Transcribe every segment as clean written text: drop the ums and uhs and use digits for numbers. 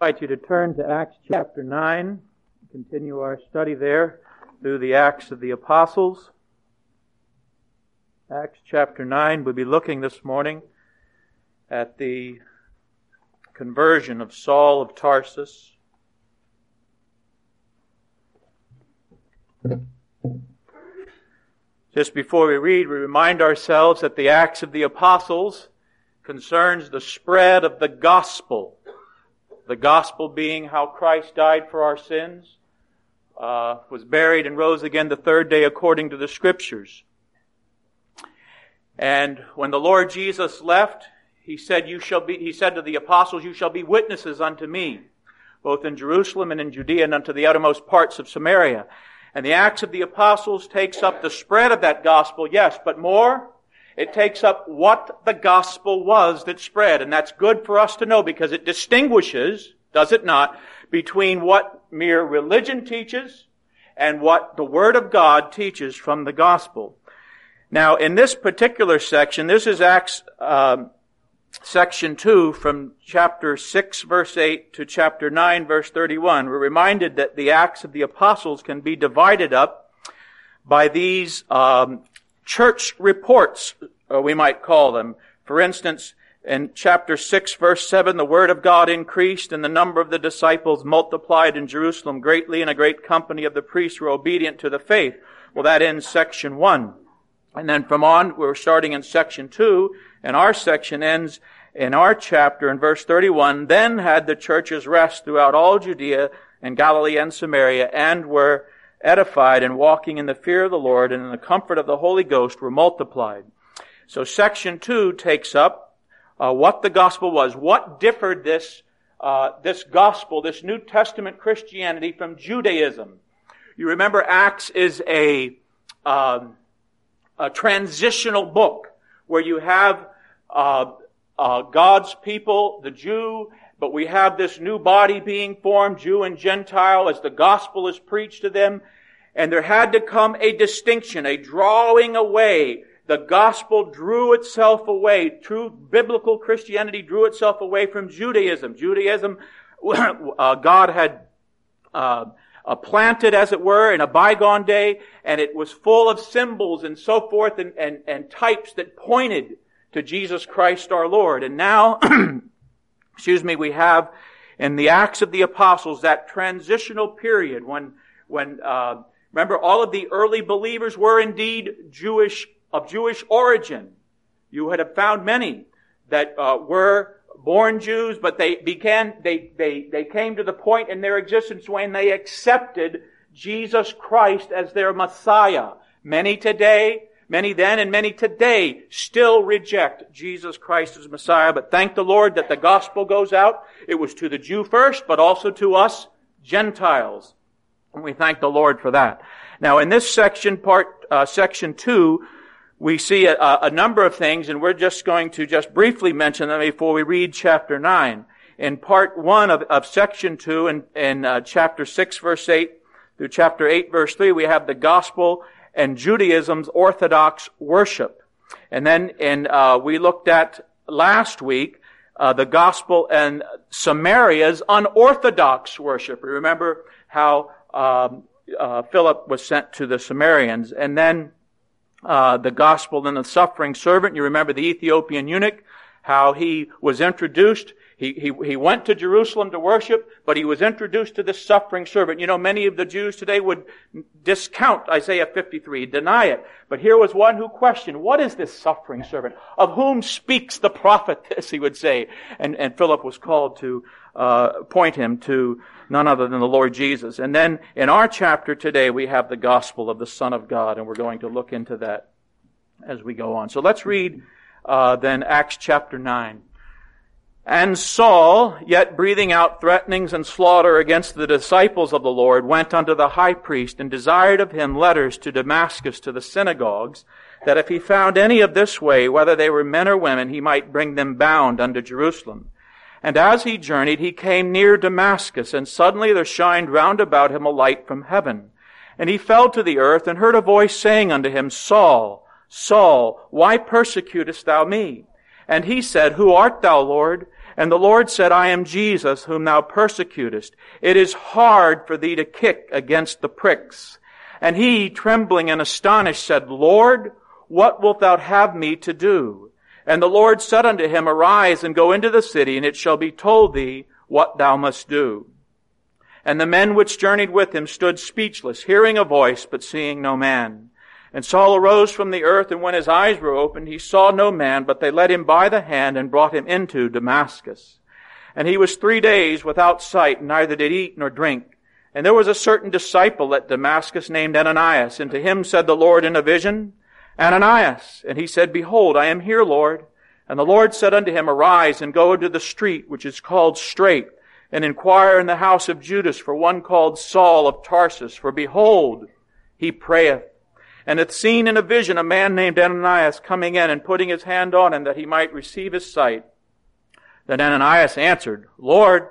I invite you to turn to Acts chapter 9, continue our study there through the Acts of the Apostles. Acts chapter 9, we'll be looking this morning at the conversion of Saul of Tarsus. Just before we read, we remind ourselves that the Acts of the Apostles concerns the spread of the gospel. The gospel being how Christ died for our sins, was buried and rose again the third day according to the Scriptures. And when the Lord Jesus left, He said to the apostles, "You shall be witnesses unto me, both in Jerusalem and in Judea and unto the uttermost parts of Samaria." And the Acts of the Apostles takes up the spread of that gospel, yes, but more, it takes up what the gospel was that spread. And that's good for us to know because it distinguishes, does it not, between what mere religion teaches and what the Word of God teaches from the gospel. Now, in this particular section, this is Acts section 2 from chapter 6 verse 8 to chapter 9 verse 31. We're reminded that the Acts of the Apostles can be divided up by these church reports, we might call them. For instance, in chapter 6, verse 7, the word of God increased, and the number of the disciples multiplied in Jerusalem greatly, and a great company of the priests were obedient to the faith. Well, that ends section 1. And then from on, we're starting in section 2, and our section ends in our chapter in verse 31. Then had the churches rest throughout all Judea and Galilee and Samaria, and were edified and walking in the fear of the Lord and in the comfort of the Holy Ghost were multiplied. So section 2 takes up what the gospel was. What differed this gospel, this New Testament Christianity from Judaism? You remember Acts is a transitional book where you have God's people, the Jew, but we have this new body being formed, Jew and Gentile, as the gospel is preached to them. And there had to come a distinction, a drawing away. The gospel drew itself away. True biblical Christianity drew itself away from Judaism. Judaism, God had planted, as it were, in a bygone day, and it was full of symbols and so forth and types that pointed to Jesus Christ our Lord. And now, we have in the Acts of the Apostles that transitional period when remember, all of the early believers were indeed of Jewish origin. You would have found many that were born Jews, but they came to the point in their existence when they accepted Jesus Christ as their Messiah. Many then and many today still reject Jesus Christ as Messiah, but thank the Lord that the gospel goes out. It was to the Jew first, but also to us Gentiles. And we thank the Lord for that. Now in this section, section 2, we see a number of things, and we're just going to just briefly mention them before we read chapter 9. In part 1 of section 2, in chapter 6 verse 8 through chapter 8 verse 3, we have the gospel and Judaism's orthodox worship. And then we looked at last week the gospel and Samaria's unorthodox worship. Remember how Philip was sent to the Samaritans. And then the gospel and the suffering servant. You remember the Ethiopian eunuch, how he was introduced. He went to Jerusalem to worship, but he was introduced to this suffering servant. You know, many of the Jews today would discount Isaiah 53, deny it. But here was one who questioned, what is this suffering servant? Of whom speaks the prophet this, he would say. And Philip was called to point him to none other than the Lord Jesus. And then in our chapter today, we have the gospel of the Son of God, and we're going to look into that as we go on. So let's read then Acts chapter 9. And Saul, yet breathing out threatenings and slaughter against the disciples of the Lord, went unto the high priest and desired of him letters to Damascus to the synagogues, that if he found any of this way, whether they were men or women, he might bring them bound unto Jerusalem. And as he journeyed, he came near Damascus, and suddenly there shined round about him a light from heaven. And he fell to the earth, and heard a voice saying unto him, Saul, Saul, why persecutest thou me? And he said, Who art thou, Lord? And the Lord said, I am Jesus, whom thou persecutest. It is hard for thee to kick against the pricks. And he, trembling and astonished, said, Lord, what wilt thou have me to do? And the Lord said unto him, Arise and go into the city, and it shall be told thee what thou must do. And the men which journeyed with him stood speechless, hearing a voice, but seeing no man. And Saul arose from the earth, and when his eyes were opened, he saw no man, but they led him by the hand and brought him into Damascus. And he was 3 days without sight, neither did eat nor drink. And there was a certain disciple at Damascus named Ananias, and to him said the Lord in a vision, Ananias. And he said, Behold, I am here, Lord. And the Lord said unto him, Arise and go into the street which is called Straight, and inquire in the house of Judas for one called Saul of Tarsus. For behold, he prayeth, and hath seen in a vision a man named Ananias coming in and putting his hand on him that he might receive his sight. Then Ananias answered, Lord,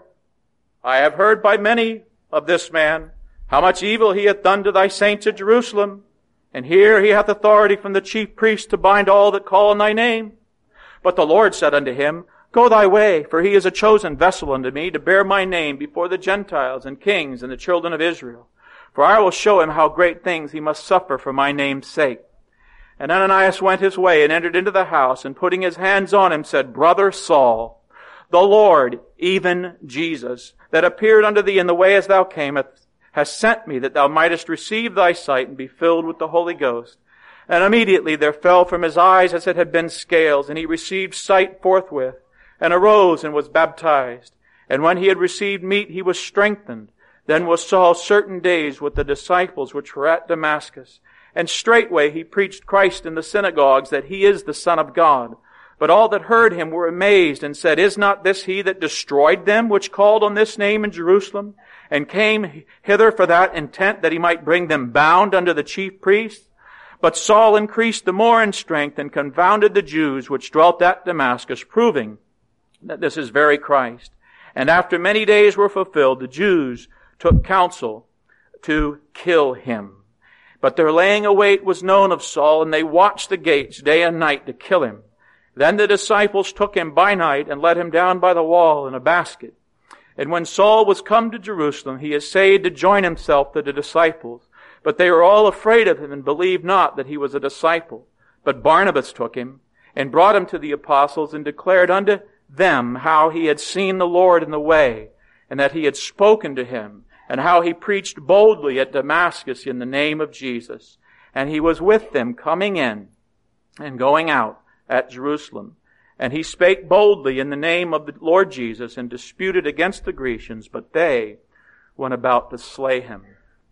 I have heard by many of this man how much evil he hath done to thy saints at Jerusalem. And here he hath authority from the chief priests to bind all that call on thy name. But the Lord said unto him, Go thy way, for he is a chosen vessel unto me to bear my name before the Gentiles and kings and the children of Israel. For I will show him how great things he must suffer for my name's sake. And Ananias went his way and entered into the house, and putting his hands on him said, Brother Saul, the Lord, even Jesus, that appeared unto thee in the way as thou camest, has sent me that thou mightest receive thy sight and be filled with the Holy Ghost. And immediately there fell from his eyes as it had been scales, and he received sight forthwith, and arose and was baptized. And when he had received meat, he was strengthened. Then was Saul certain days with the disciples which were at Damascus. And straightway he preached Christ in the synagogues, that he is the Son of God. But all that heard him were amazed, and said, Is not this he that destroyed them which called on this name in Jerusalem, and came hither for that intent, that he might bring them bound unto the chief priests? But Saul increased the more in strength, and confounded the Jews which dwelt at Damascus, proving that this is very Christ. And after many days were fulfilled, the Jews took counsel to kill him. But their laying await was known of Saul, and they watched the gates day and night to kill him. Then the disciples took him by night and let him down by the wall in a basket. And when Saul was come to Jerusalem, he essayed to join himself to the disciples. But they were all afraid of him and believed not that he was a disciple. But Barnabas took him and brought him to the apostles and declared unto them how he had seen the Lord in the way, and that he had spoken to him, and how he preached boldly at Damascus in the name of Jesus. And he was with them coming in and going out at Jerusalem. And he spake boldly in the name of the Lord Jesus, and disputed against the Grecians, but they went about to slay him.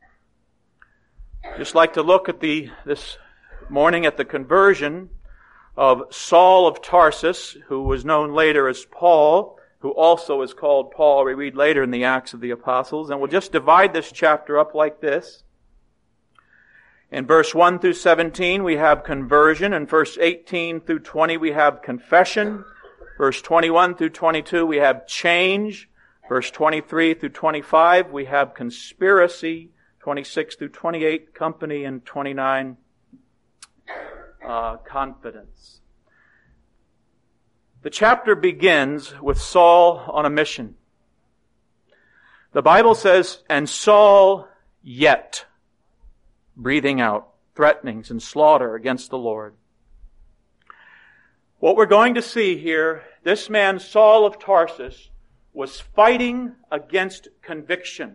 Just like to look at this morning at the conversion of Saul of Tarsus, who was known later as Paul, who also is called Paul. We read later in the Acts of the Apostles. And we'll just divide this chapter up like this. In verse 1 through 17, we have conversion. In verse 18 through 20, we have confession. Verse 21 through 22, we have change. Verse 23 through 25, we have conspiracy. 26 through 28, company. And 29, confidence. The chapter begins with Saul on a mission. The Bible says, and Saul yet, breathing out threatenings and slaughter against the Lord. What we're going to see here, this man Saul of Tarsus was fighting against conviction.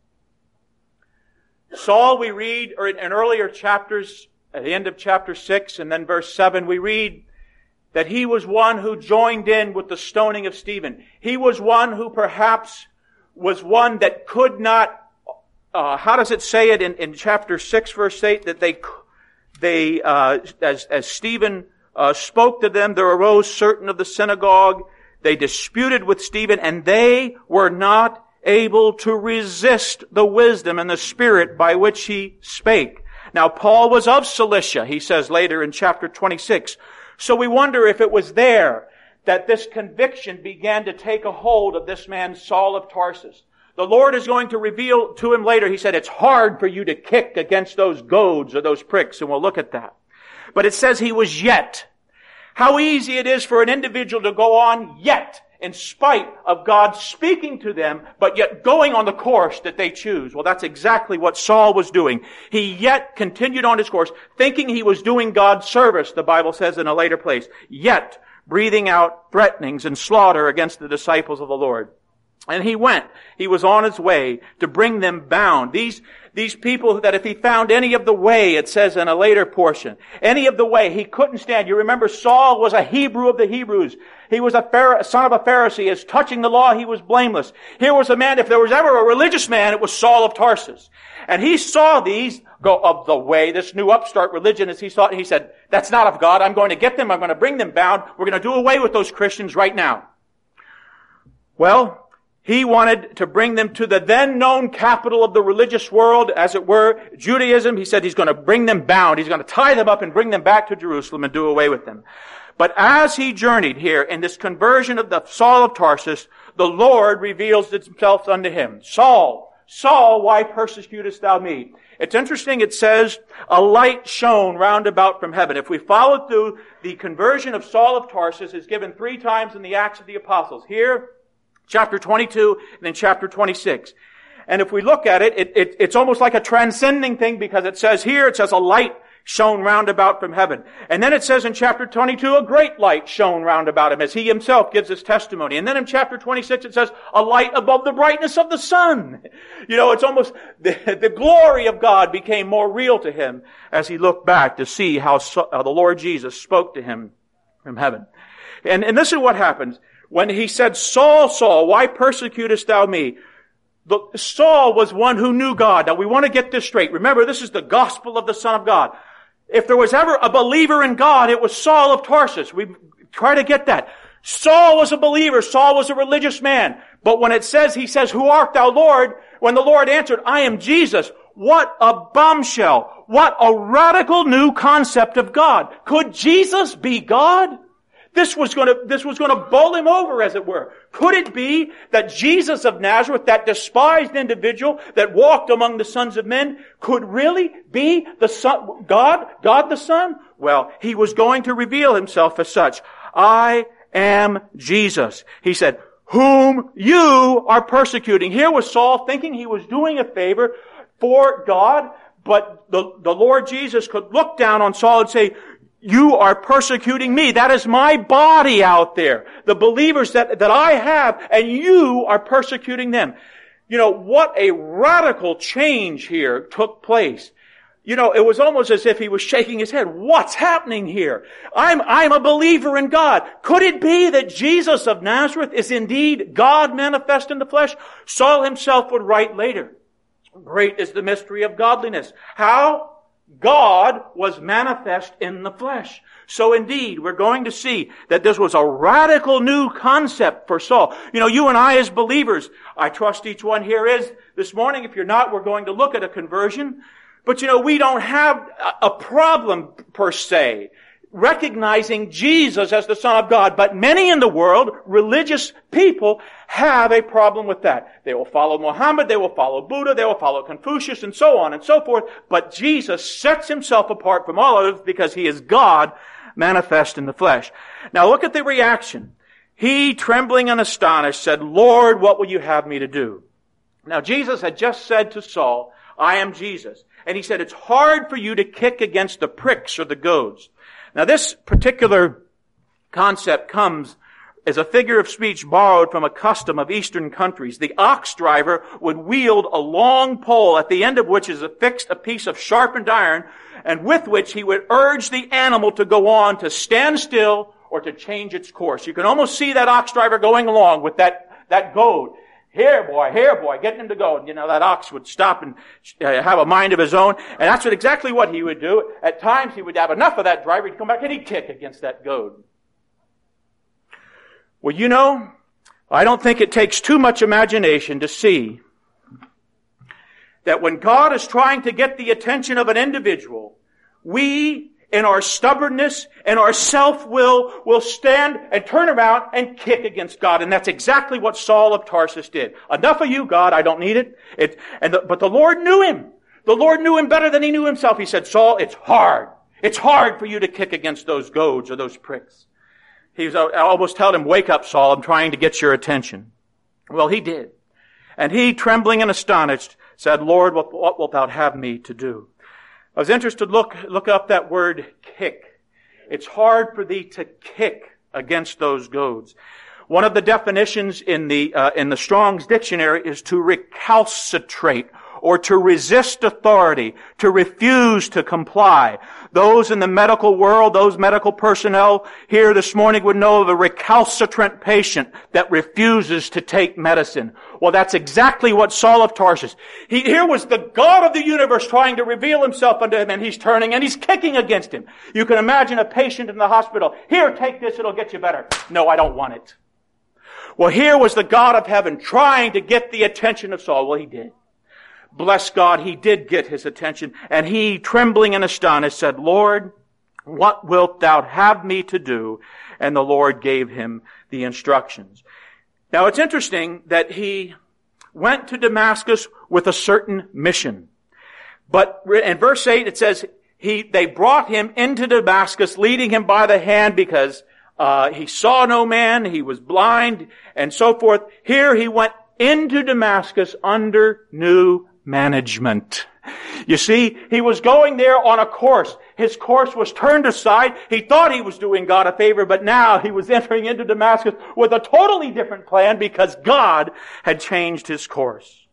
Saul, we read in earlier chapters, at the end of chapter 6 and then verse 7, we read that he was one who joined in with the stoning of Stephen. He was one who perhaps was one that could not, how does it say it in chapter 6 verse 8, that they as Stephen spoke to them, there arose certain of the synagogue, they disputed with Stephen, and they were not able to resist the wisdom and the spirit by which he spake. Now Paul was of Cilicia, he says later in chapter 26. So we wonder if it was there that this conviction began to take a hold of this man Saul of Tarsus. The Lord is going to reveal to him later, he said, it's hard for you to kick against those goads or those pricks, and we'll look at that. But it says he was yet. How easy it is for an individual to go on yet in spite of God speaking to them, but yet going on the course that they choose. Well, that's exactly what Saul was doing. He yet continued on his course, thinking he was doing God's service, the Bible says in a later place, yet breathing out threatenings and slaughter against the disciples of the Lord. And he was on his way to bring them bound. These people that if he found any of the way, it says in a later portion, any of the way, he couldn't stand. You remember Saul was a Hebrew of the Hebrews. He was a son of a Pharisee. As touching the law, he was blameless. Here was a man, if there was ever a religious man, it was Saul of Tarsus. And he saw these go of the way, this new upstart religion, as he saw it, he said, that's not of God. I'm going to get them. I'm going to bring them bound. We're going to do away with those Christians right now. Well, he wanted to bring them to the then known capital of the religious world, as it were, Judaism. He said he's going to bring them bound. He's going to tie them up and bring them back to Jerusalem and do away with them. But as he journeyed here in this conversion of the Saul of Tarsus, the Lord reveals himself unto him. Saul, Saul, why persecutest thou me? It's interesting, it says, a light shone round about from heaven. If we follow through, the conversion of Saul of Tarsus is given 3 times in the Acts of the Apostles. Here, chapter 22, and then chapter 26. And if we look at it, it's almost like a transcending thing, because it says here, it says a light shone round about from heaven. And then it says in chapter 22, a great light shone round about him, as he himself gives his testimony. And then in chapter 26, it says a light above the brightness of the sun. You know, it's almost the glory of God became more real to him as he looked back to see how the Lord Jesus spoke to him from heaven. And this is what happens. When he said, Saul, Saul, why persecutest thou me? Saul was one who knew God. Now we want to get this straight. Remember, this is the gospel of the Son of God. If there was ever a believer in God, it was Saul of Tarsus. We try to get that. Saul was a believer. Saul was a religious man. But when it says, he says, who art thou, Lord? When the Lord answered, I am Jesus. What a bombshell. What a radical new concept of God. Could Jesus be God? This was going to bowl him over, as it were. Could it be that Jesus of Nazareth, that despised individual that walked among the sons of men, could really be the Son, God the Son? Well, he was going to reveal himself as such. I am Jesus. He said, whom you are persecuting. Here was Saul thinking he was doing a favor for God, but the Lord Jesus could look down on Saul and say, you are persecuting me. That is my body out there. The believers that I have, and you are persecuting them. You know, what a radical change here took place. You know, it was almost as if he was shaking his head. What's happening here? I'm a believer in God. Could it be that Jesus of Nazareth is indeed God manifest in the flesh? Saul himself would write later, great is the mystery of godliness. How? God was manifest in the flesh. So indeed, we're going to see that this was a radical new concept for Saul. You know, you and I as believers, I trust each one here is this morning. If you're not, we're going to look at a conversion. But you know, we don't have a problem per se recognizing Jesus as the Son of God. But many in the world, religious people, have a problem with that. They will follow Muhammad, they will follow Buddha, they will follow Confucius, and so on and so forth. But Jesus sets himself apart from all others because he is God manifest in the flesh. Now look at the reaction. He, trembling and astonished, said, Lord, what will you have me to do? Now Jesus had just said to Saul, I am Jesus. And he said, it's hard for you to kick against the pricks or the goads. Now this particular concept comes as a figure of speech borrowed from a custom of Eastern countries. The ox driver would wield a long pole at the end of which is affixed a piece of sharpened iron, and with which he would urge the animal to go on, to stand still, or to change its course. You can almost see that ox driver going along with that goad. Here boy, getting him to go. And, you know, that ox would stop and have a mind of his own. And that's exactly what he would do. At times he would have enough of that driver. He'd come back and he'd kick against that goad. Well, you know, I don't think it takes too much imagination to see that when God is trying to get the attention of an individual, we, in our stubbornness and our self-will, will stand and turn around and kick against God. And that's exactly what Saul of Tarsus did. Enough of you, God, I don't need it. But the Lord knew him. The Lord knew him better than he knew himself. He said, Saul, it's hard. It's hard for you to kick against those goads or those pricks. I almost told him, wake up, Saul, I'm trying to get your attention. Well, he did. And he, trembling and astonished, said, Lord, what wilt thou have me to do? I was interested to look up that word kick. It's hard for thee to kick against those goads. One of the definitions in the Strong's Dictionary is to recalcitrate or to resist authority, to refuse to comply. Those in the medical world, those medical personnel here this morning would know of a recalcitrant patient that refuses to take medicine. Well, that's exactly what Saul of Tarsus. Here was the God of the universe trying to reveal himself unto him, and he's turning and he's kicking against him. You can imagine a patient in the hospital. Here, take this, it'll get you better. No, I don't want it. Well, here was the God of heaven trying to get the attention of Saul. Well, he did. Bless God, he did get his attention. And he, trembling and astonished, said, Lord, what wilt thou have me to do? And the Lord gave him the instructions. Now, it's interesting that he went to Damascus with a certain mission. But in verse 8, it says, they brought him into Damascus, leading him by the hand because he saw no man, he was blind, and so forth. Here he went into Damascus under new management. You see, he was going there on a course. His course was turned aside. He thought he was doing God a favor, but now he was entering into Damascus with a totally different plan because God had changed his course.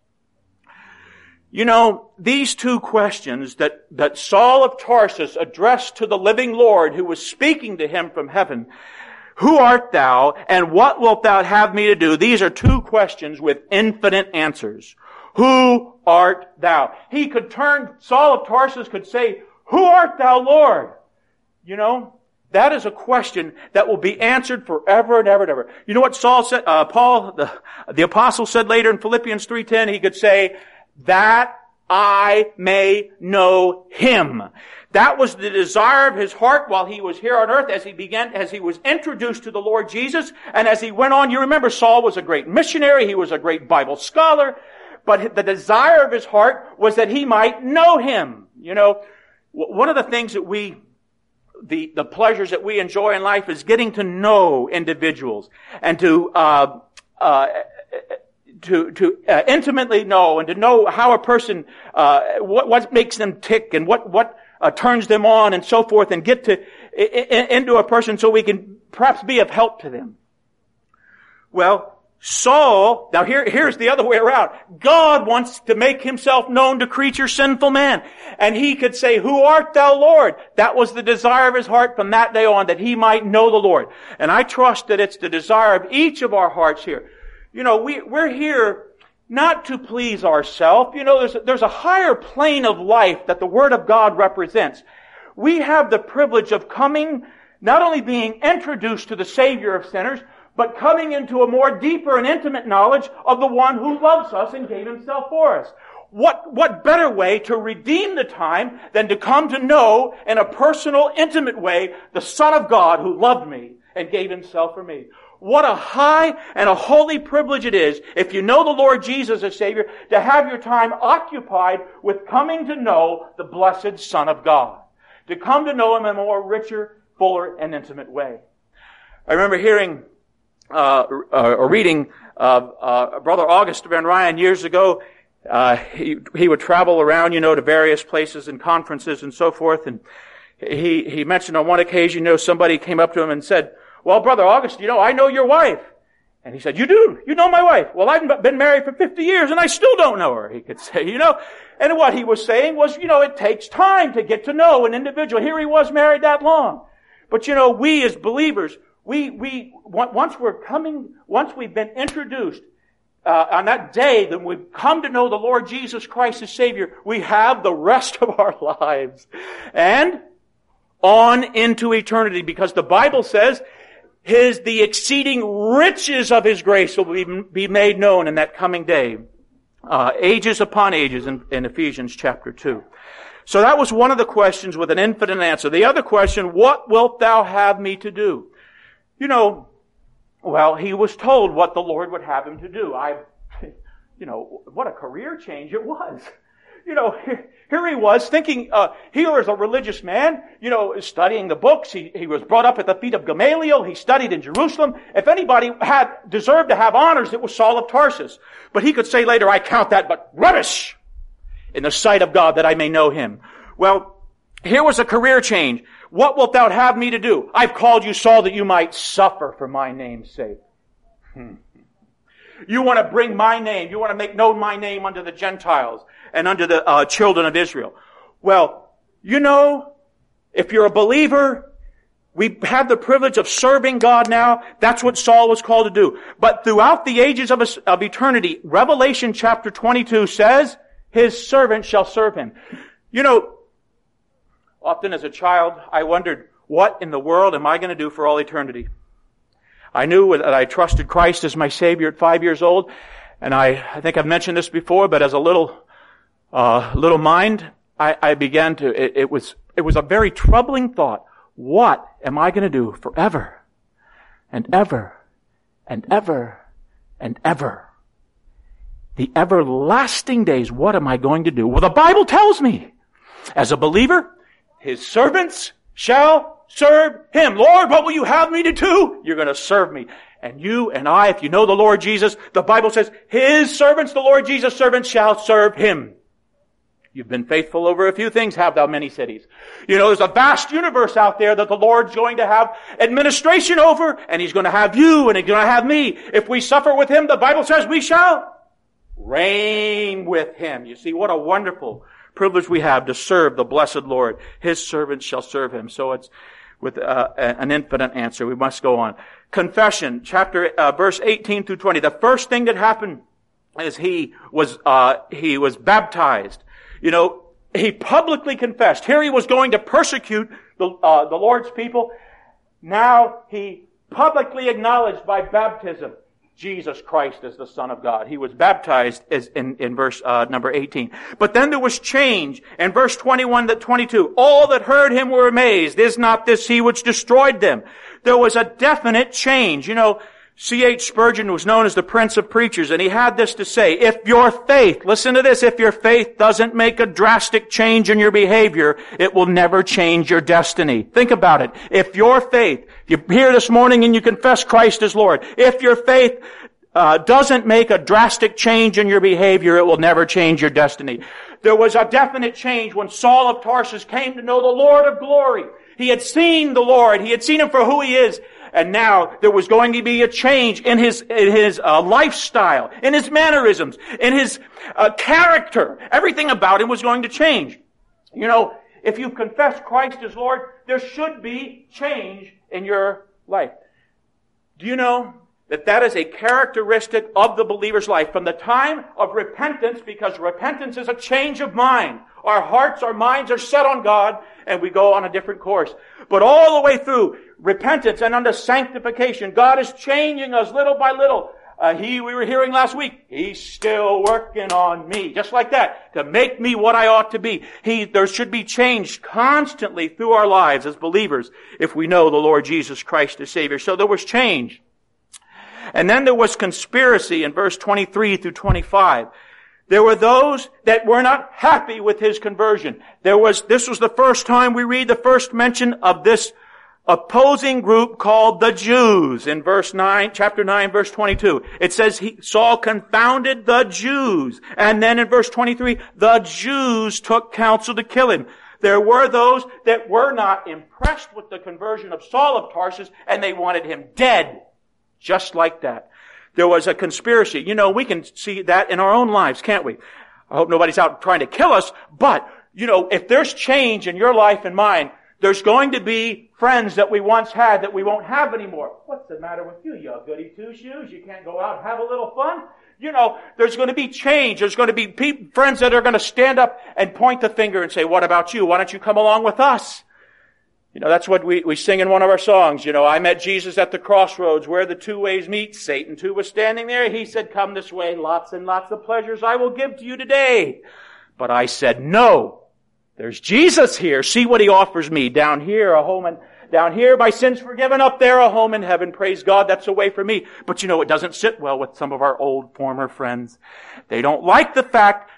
You know, these two questions that Saul of Tarsus addressed to the living Lord who was speaking to him from heaven, who art thou and what wilt thou have me to do? These are two questions with infinite answers. Who art thou? He could turn, Saul of Tarsus could say, who art thou, Lord? You know, that is a question that will be answered forever and ever and ever. You know what Saul said, Paul, the apostle said later in Philippians 3:10, he could say, that I may know him. That was the desire of his heart while he was here on earth as he was introduced to the Lord Jesus. And as he went on, you remember Saul was a great missionary. He was a great Bible scholar. But the desire of his heart was that he might know him. You know, one of the things that the pleasures that we enjoy in life is getting to know individuals and to intimately know and to know how a person, what makes them tick and what turns them on and so forth, and get into a person so we can perhaps be of help to them. Well, Saul, now here's the other way around. God wants to make himself known to creature sinful man. And he could say, who art thou, Lord? That was the desire of his heart from that day on, that he might know the Lord. And I trust that it's the desire of each of our hearts here. You know, we're here not to please ourselves. You know, there's a higher plane of life that the Word of God represents. We have the privilege of coming, not only being introduced to the Savior of sinners, but coming into a more deeper and intimate knowledge of the one who loves us and gave himself for us. What better way to redeem the time than to come to know in a personal, intimate way the Son of God who loved me and gave himself for me. What a high and a holy privilege it is, if you know the Lord Jesus as Savior, to have your time occupied with coming to know the blessed Son of God. To come to know him in a more richer, fuller, and intimate way. I remember hearing or reading Brother August Van Ryan years ago. He would travel around, you know, to various places and conferences and so forth. And he mentioned on one occasion, you know, somebody came up to him and said, well, Brother August, you know, I know your wife. And he said, you do? You know my wife? Well, I've been married for 50 years and I still don't know her, he could say, you know. And what he was saying was, you know, it takes time to get to know an individual. Here he was married that long. But, you know, we as believers, once we've been introduced, on that day that we've come to know the Lord Jesus Christ as Savior, we have the rest of our lives. And on into eternity, because the Bible says, the exceeding riches of His grace will be made known in that coming day. Ages upon ages in Ephesians chapter 2. So that was one of the questions with an infinite answer. The other question, what wilt thou have me to do? You know, well, he was told what the Lord would have him to do. You know, what a career change it was. Here he was thinking, here is a religious man, studying the books. He was brought up at the feet of Gamaliel. He studied in Jerusalem. If anybody deserved to have honors, it was Saul of Tarsus. But he could say later, I count that but rubbish in the sight of God that I may know him. Well, here was a career change. What wilt thou have me to do? I've called you, Saul, that you might suffer for my name's sake. You want to bring my name. You want to make known my name unto the Gentiles and unto the children of Israel. Well, if you're a believer, we have the privilege of serving God now. That's what Saul was called to do. But throughout the ages of eternity, Revelation chapter 22 says, his servant shall serve him. Often as a child, I wondered, what in the world am I going to do for all eternity? I knew that I trusted Christ as my Savior at 5 years old, and I think I've mentioned this before, but as a little mind, I began to, it was a very troubling thought. What am I going to do forever and ever and ever and ever? The everlasting days, what am I going to do? Well, the Bible tells me, as a believer, his servants shall serve him. Lord, what will you have me to do? You're going to serve me. And you and I, if you know the Lord Jesus, the Bible says, his servants, the Lord Jesus' servants, shall serve him. You've been faithful over a few things, have thou many cities. There's a vast universe out there that the Lord's going to have administration over, and he's going to have you, and he's going to have me. If we suffer with him, the Bible says we shall reign with him. You see, what a wonderful privilege we have to serve the blessed Lord. His servants shall serve him. So it's with an infinite answer. We must go on. Confession, verse 18 through 20. The first thing that happened is he was baptized. He publicly confessed. Here he was going to persecute the Lord's people. Now he publicly acknowledged by baptism Jesus Christ is the Son of God. He was baptized in verse number 18. But then there was change. In verse 21 to 22, all that heard him were amazed. Is not this he which destroyed them? There was a definite change. C.H. Spurgeon was known as the Prince of Preachers, and he had this to say, if your faith, listen to this, if your faith doesn't make a drastic change in your behavior, it will never change your destiny. Think about it. If your faith, you're here this morning and you confess Christ as Lord, if your faith doesn't make a drastic change in your behavior, it will never change your destiny. There was a definite change when Saul of Tarsus came to know the Lord of glory. He had seen the Lord. He had seen him for who he is. And now there was going to be a change in his lifestyle, in his mannerisms, in his character. Everything about him was going to change. If you confess Christ as Lord, there should be change in your life. Do you know that is a characteristic of the believer's life from the time of repentance, because repentance is a change of mind. Our hearts, our minds are set on God, and we go on a different course. But all the way through repentance and unto sanctification, God is changing us little by little. We were hearing last week, He's still working on me. Just like that, to make me what I ought to be. There should be change constantly through our lives as believers if we know the Lord Jesus Christ as Savior. So there was change. And then there was conspiracy in verse 23 through 25. There were those that were not happy with his conversion. This was the first time we read the first mention of this opposing group called the Jews in chapter 9, verse 22. It says Saul confounded the Jews. And then in verse 23, the Jews took counsel to kill him. There were those that were not impressed with the conversion of Saul of Tarsus, and they wanted him dead. Just like that. There was a conspiracy. We can see that in our own lives, can't we? I hope nobody's out trying to kill us, but, if there's change in your life and mine, there's going to be friends that we once had that we won't have anymore. What's the matter with you, you goody two-shoes? You can't go out and have a little fun? There's going to be change. There's going to be friends that are going to stand up and point the finger and say, what about you? Why don't you come along with us? That's what we sing in one of our songs. I met Jesus at the crossroads where the two ways meet. Satan too was standing there. He said, come this way. Lots and lots of pleasures I will give to you today. But I said, no. There's Jesus here. See what he offers me. Down here, a home down here, my sins forgiven. Up there, a home in heaven. Praise God. That's a way for me. But it doesn't sit well with some of our old former friends. They don't like the fact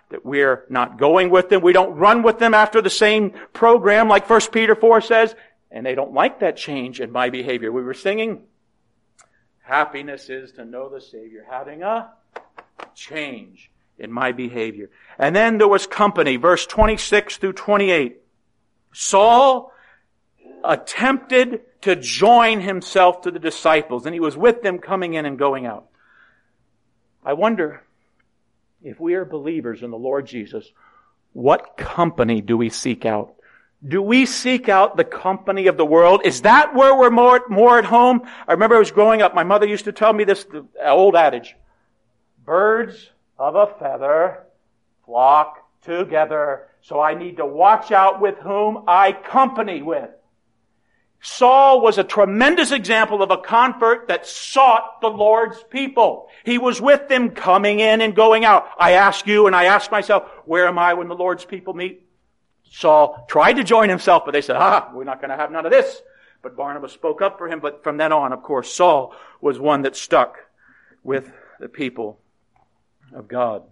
that we're not going with them. We don't run with them after the same program like 1 Peter 4 says. And they don't like that change in my behavior. We were singing, happiness is to know the Savior, having a change in my behavior. And then there was company, verse 26 through 28. Saul attempted to join himself to the disciples, and he was with them coming in and going out. I wonder if we are believers in the Lord Jesus, what company do we seek out? Do we seek out the company of the world? Is that where we're more at home? I remember I was growing up, my mother used to tell me this old adage, birds of a feather flock together, so I need to watch out with whom I company with. Saul was a tremendous example of a convert that sought the Lord's people. He was with them coming in and going out. I ask you and I ask myself, where am I when the Lord's people meet? Saul tried to join himself, but they said, we're not going to have none of this. But Barnabas spoke up for him. But from then on, of course, Saul was one that stuck with the people of God.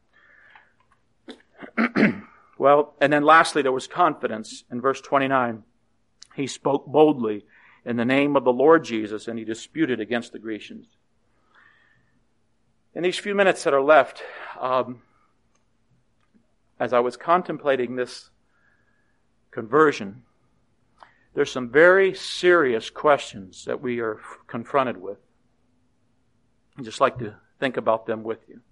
Well, and then lastly, there was confidence in verse 29. He spoke boldly in the name of the Lord Jesus, and he disputed against the Grecians. In these few minutes that are left, as I was contemplating this conversion, there's some very serious questions that we are confronted with. I'd just like to think about them with you.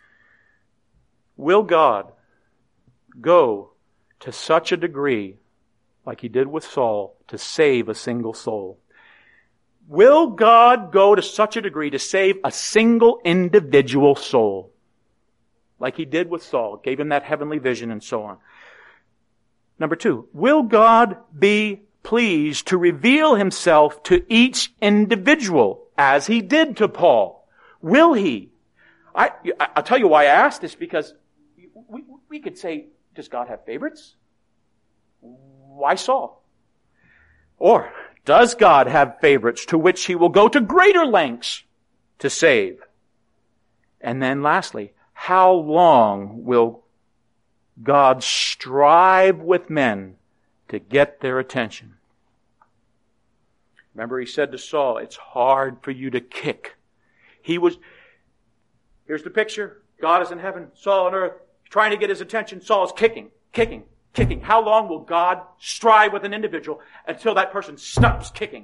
Will God go to such a degree, like he did with Saul, to save a single soul? Will God go to such a degree to save a single individual soul? Like he did with Saul, gave him that heavenly vision and so on. Number 2, will God be pleased to reveal himself to each individual as he did to Paul? Will he? I'll tell you why I asked this, because we could say, does God have favorites? Why Saul? Or, does God have favorites to which he will go to greater lengths to save? And then lastly, how long will God strive with men to get their attention? Remember, he said to Saul, it's hard for you to kick. Here's the picture. God is in heaven, Saul on earth, trying to get his attention. Saul is kicking. How long will God strive with an individual until that person stops kicking?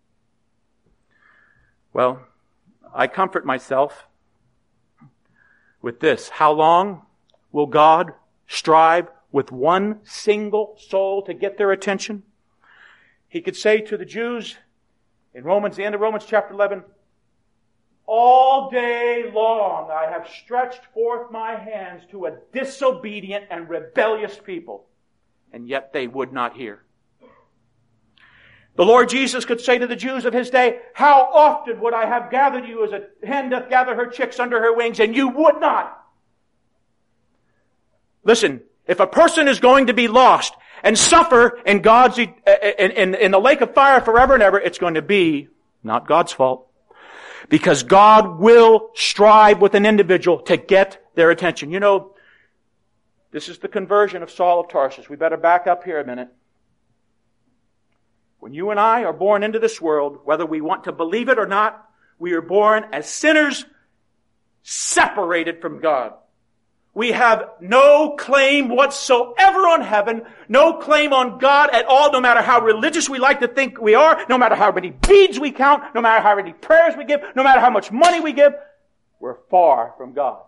Well, I comfort myself with this. How long will God strive with one single soul to get their attention? He could say to the Jews in the end of Romans chapter 11, all day long I have stretched forth my hands to a disobedient and rebellious people, and yet they would not hear. The Lord Jesus could say to the Jews of his day, how often would I have gathered you as a hen doth gather her chicks under her wings, and you would not. Listen, if a person is going to be lost and suffer in God's in the lake of fire forever and ever, it's going to be not God's fault. Because God will strive with an individual to get their attention. You know, this is the conversion of Saul of Tarsus. We better back up here a minute. When you and I are born into this world, whether we want to believe it or not, we are born as sinners separated from God. We have no claim whatsoever on heaven, no claim on God at all, no matter how religious we like to think we are, no matter how many beads we count, no matter how many prayers we give, no matter how much money we give, we're far from God.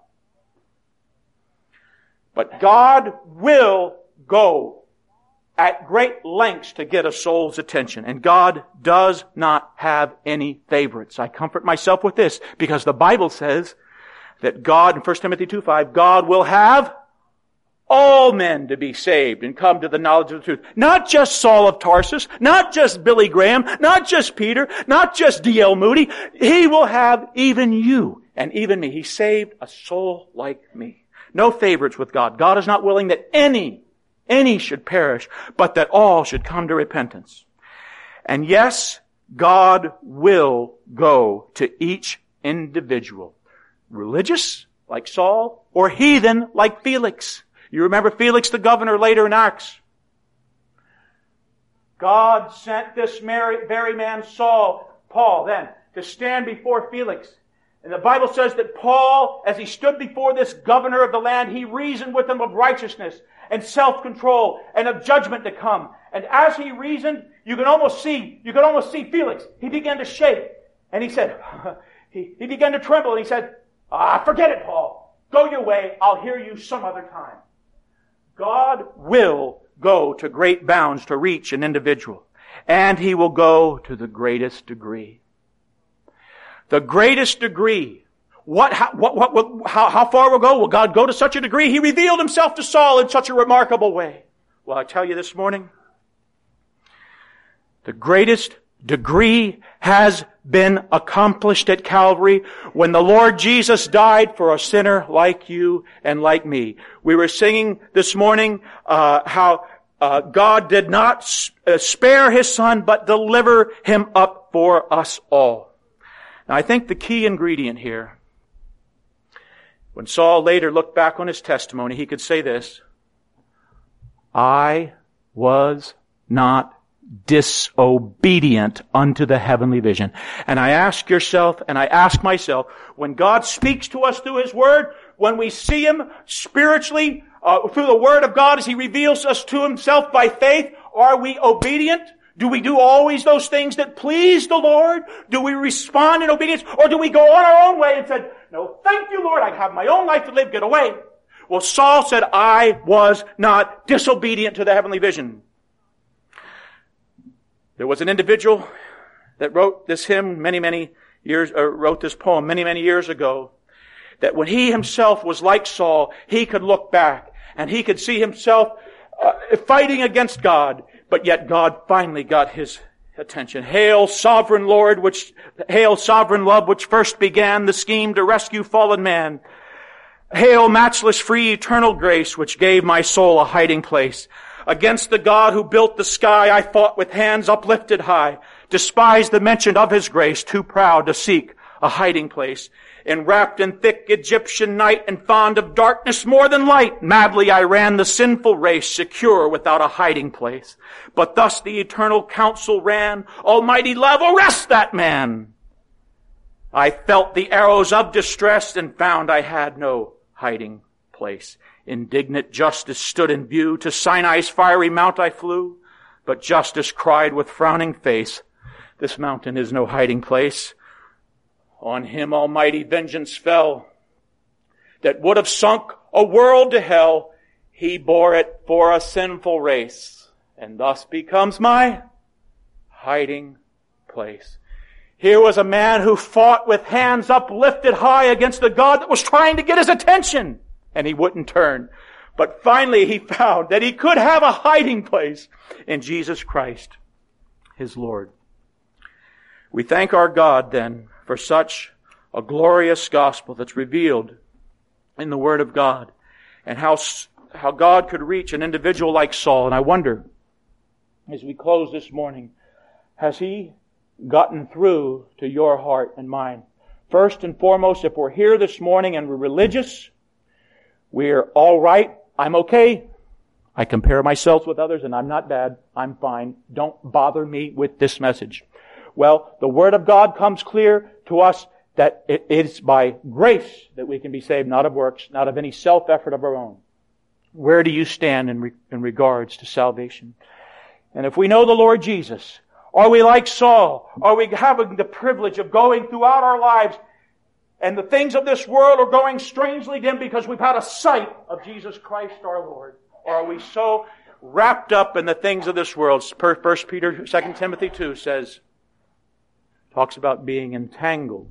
But God will go at great lengths to get a soul's attention. And God does not have any favorites. I comfort myself with this, because the Bible says that God, in 1 Timothy 2:5, God will have all men to be saved and come to the knowledge of the truth. Not just Saul of Tarsus, not just Billy Graham, not just Peter, not just D.L. Moody. He will have even you and even me. He saved a soul like me. No favorites with God. God is not willing that any should perish, but that all should come to repentance. And yes, God will go to each individual. Religious, like Saul, or heathen like Felix. You remember Felix the governor later in Acts. God sent this very man Paul then, to stand before Felix. And the Bible says that Paul, as he stood before this governor of the land, he reasoned with him of righteousness and self-control and of judgment to come. And as he reasoned, you could almost see Felix. He began to shake. And he said, he began to tremble. And he said, forget it, Paul. Go your way. I'll hear you some other time. God will go to great bounds to reach an individual. And He will go to the greatest degree. The greatest degree. How far will go? Will God go to such a degree? He revealed Himself to Saul in such a remarkable way. Well, I tell you this morning, the greatest degree has been accomplished at Calvary when the Lord Jesus died for a sinner like you and like me. We were singing this morning how God did not spare His Son, but deliver Him up for us all. Now, I think the key ingredient here, when Saul later looked back on his testimony, he could say this: I was not disobedient unto the heavenly vision. And I ask yourself, and I ask myself, when God speaks to us through His Word, when we see Him spiritually through the Word of God as He reveals us to Himself by faith, are we obedient? Do we do always those things that please the Lord? Do we respond in obedience? Or do we go on our own way and said, no, thank you, Lord, I have my own life to live, get away. Well, Saul said, I was not disobedient to the heavenly vision. There was an individual that wrote this hymn wrote this poem many years ago, that when he himself was like Saul, he could look back and he could see himself fighting against God, but yet God finally got his attention. Hail, sovereign love, which first began the scheme to rescue fallen man. Hail, matchless, free, eternal grace, which gave my soul a hiding place. Against the God who built the sky, I fought with hands uplifted high. Despised the mention of His grace, too proud to seek a hiding place. Enwrapped in thick Egyptian night and fond of darkness more than light, madly I ran the sinful race, secure without a hiding place. But thus the eternal counsel ran, Almighty love, arrest that man. I felt the arrows of distress and found I had no hiding place. Indignant justice stood in view. To Sinai's fiery mount I flew. But justice cried with frowning face, this mountain is no hiding place. On Him almighty vengeance fell, that would have sunk a world to hell. He bore it for a sinful race, and thus becomes my hiding place. Here was a man who fought with hands uplifted high against the God that was trying to get his attention, and he wouldn't turn. But finally he found that he could have a hiding place in Jesus Christ, his Lord. We thank our God then for such a glorious gospel that's revealed in the Word of God, and how God could reach an individual like Saul. And I wonder, as we close this morning, has He gotten through to your heart and mine? First and foremost, if we're here this morning and we're religious, we're all right, I'm okay. I compare myself with others and I'm not bad, I'm fine. Don't bother me with this message. Well, the Word of God comes clear to us that it is by grace that we can be saved, not of works, not of any self-effort of our own. Where do you stand in regards to salvation? And if we know the Lord Jesus, are we like Saul? Are we having the privilege of going throughout our lives and the things of this world are going strangely dim because we've had a sight of Jesus Christ our Lord? Or are we so wrapped up in the things of this world? 1 Peter, 2 Timothy 2 talks about being entangled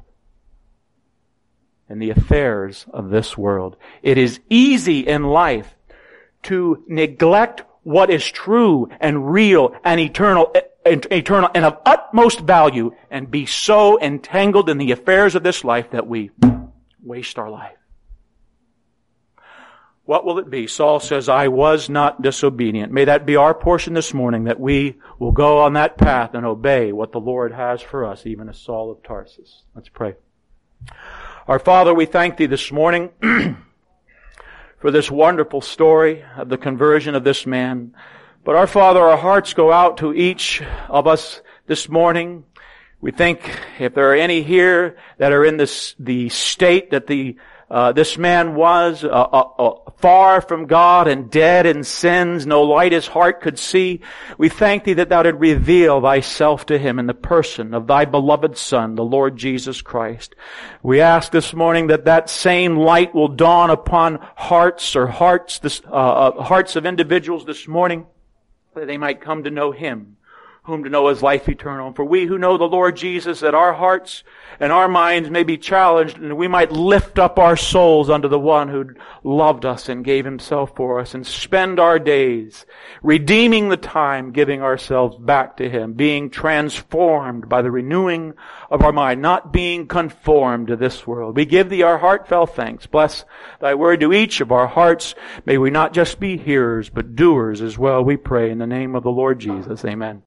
in the affairs of this world. It is easy in life to neglect what is true and real and eternal and of utmost value and be so entangled in the affairs of this life that we waste our life. What will it be? Saul says, I was not disobedient. May that be our portion this morning, that we will go on that path and obey what the Lord has for us, even as Saul of Tarsus. Let's pray. Our Father, we thank Thee this morning for this wonderful story of the conversion of this man. But our Father, our hearts go out to each of us this morning. We think if there are any here that are in the state that this man was, far from God and dead in sins, no light his heart could see, we thank Thee that Thou didst reveal Thyself to him in the person of Thy beloved Son, the Lord Jesus Christ. We ask this morning that that same light will dawn upon hearts of individuals this morning, that they might come to know Him, whom to know as life eternal. For we who know the Lord Jesus, that our hearts and our minds may be challenged, and we might lift up our souls unto the one who loved us and gave Himself for us, and spend our days redeeming the time, giving ourselves back to Him, being transformed by the renewing of our mind, not being conformed to this world. We give Thee our heartfelt thanks. Bless Thy word to each of our hearts. May we not just be hearers, but doers as well, we pray in the name of the Lord Jesus. Amen.